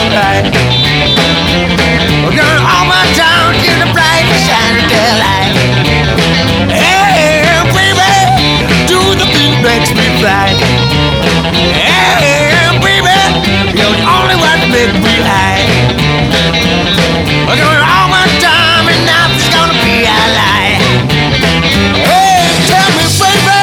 right. We're going all my town to the bright and shiny daylight. Hey, baby, do the thing makes me fly. Hey, baby, you're the only one that makes me high. We're going all my time and nothing's gonna be a lie. Hey, tell me, baby,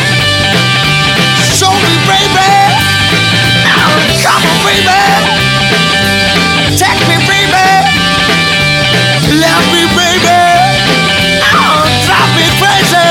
show me, baby. Now, come on, baby, take me, baby, love me, baby. Oh, drive me crazy.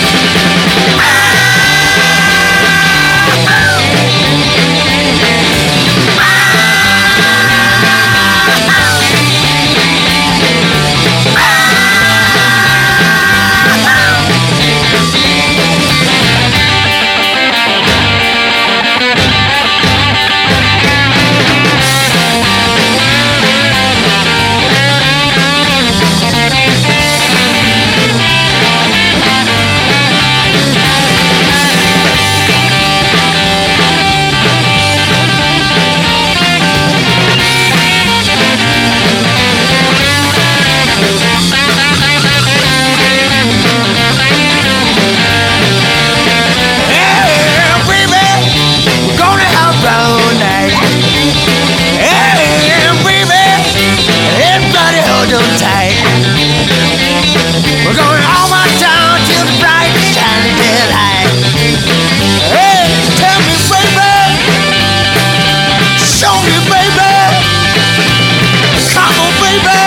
We're going all my town till the bright and shiny daylight. Hey, tell me, baby, show me, baby, come on, baby.